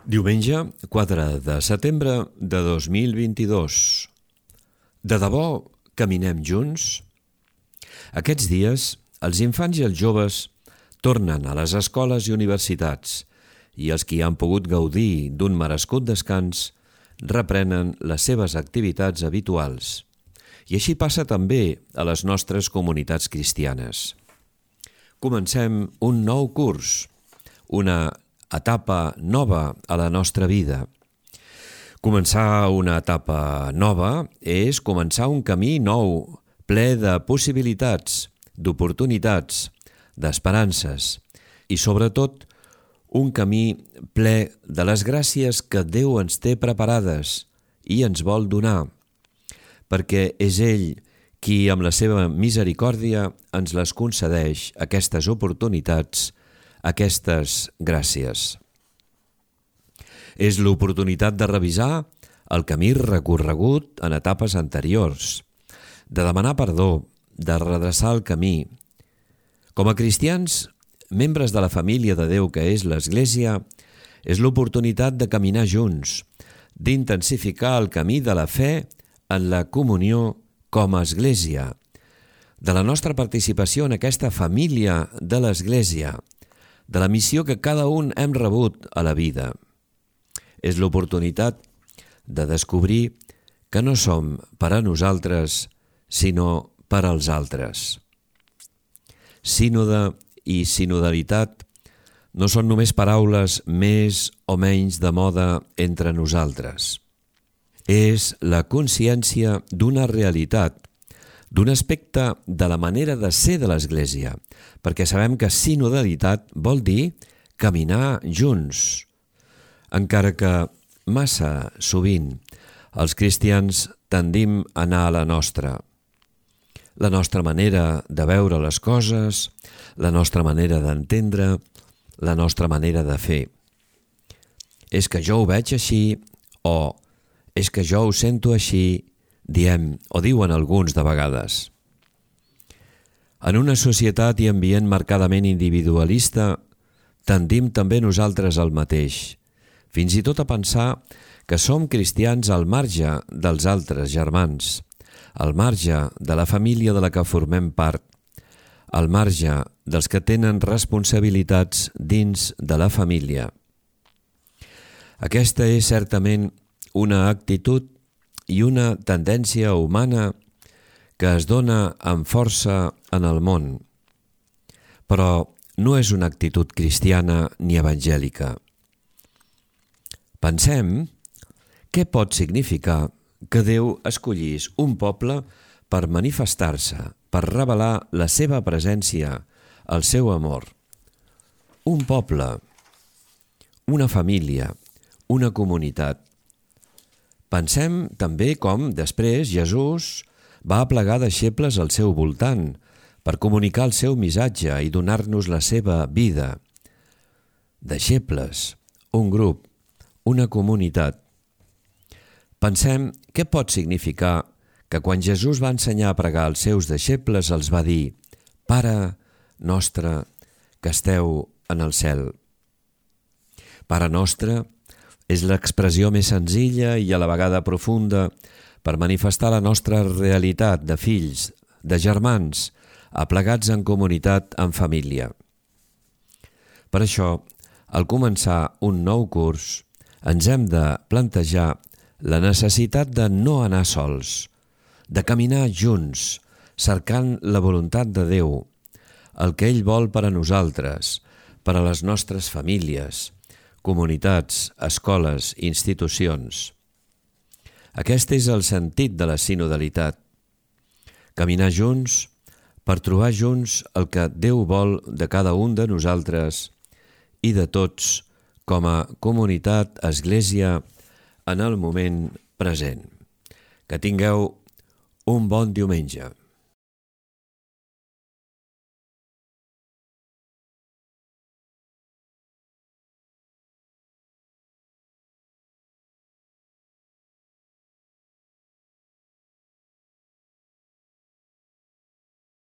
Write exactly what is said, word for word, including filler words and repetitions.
Diumenge, quatre de setembre de dos mil vint-i-dos. De debò caminem junts? Aquests dies, els infants i els joves tornen a les escoles i universitats i els qui han pogut gaudir d'un merescut descans reprenen les seves activitats habituals. I així passa també a les nostres comunitats cristianes. Comencem un nou curs, una etapa nova a la nostra vida. Començar una etapa nova és començar un camí nou, ple de possibilitats, d'oportunitats, d'esperances i, sobretot, un camí ple de les gràcies que Déu ens té preparades i ens vol donar, perquè és ell qui, amb la seva misericòrdia, ens les concedeix, aquestes oportunitats, aquestes gràcies. És l'oportunitat de revisar el camí recorregut en etapes anteriors, de demanar perdó, de redreçar el camí. Com a cristians, membres de la família de Déu que és l'Església, és l'oportunitat de caminar junts, d'intensificar el camí de la fe en la comunió com a Església, de la nostra participació en aquesta família de l'Església, de la missió que cada un hem rebut a la vida. És l'oportunitat de descobrir que no som per a nosaltres, sinó per als altres. Sínode i sinodalitat no són només paraules més o menys de moda entre nosaltres. És la consciència d'una realitat, d'un aspecte de la manera de ser de l'Església, perquè sabem que sinodalitat vol dir caminar junts, encara que massa sovint els cristians tendim a anar a la nostra. La nostra manera de veure les coses, la nostra manera d'entendre, la nostra manera de fer. És que jo ho veig així, o és que jo ho sento així, diem o diuen alguns de vegades. En una societat i ambient marcadament individualista, tendim també nosaltres al mateix, fins i tot a pensar que som cristians al marge dels altres germans, al marge de la família de la que formem part, al marge dels que tenen responsabilitats dins de la família. Aquesta és certament una actitud i una tendència humana que es dona amb força en el món, però no és una actitud cristiana ni evangèlica. Pensem què pot significar que Déu escollís un poble per manifestar-se, per revelar la seva presència, el seu amor. Un poble, una família, una comunitat. Pensem també com, després, Jesús va aplegar deixebles al seu voltant per comunicar el seu missatge i donar-nos la seva vida. Deixebles, un grup, una comunitat. Pensem què pot significar que quan Jesús va ensenyar a pregar als seus deixebles els va dir «Pare nostre que esteu en el cel». Pare nostre és l'expressió més senzilla i a la vegada profunda per manifestar la nostra realitat de fills, de germans, aplegats en comunitat, en família. Per això, al començar un nou curs, ens hem de plantejar la necessitat de no anar sols, de caminar junts, cercant la voluntat de Déu, el que ell vol per a nosaltres, per a les nostres famílies, comunitats, escoles, institucions. Aquest és el sentit de la sinodalitat. Caminar junts per trobar junts el que Déu vol de cada un de nosaltres i de tots com a comunitat, església, en el moment present. Que tingueu un bon diumenge.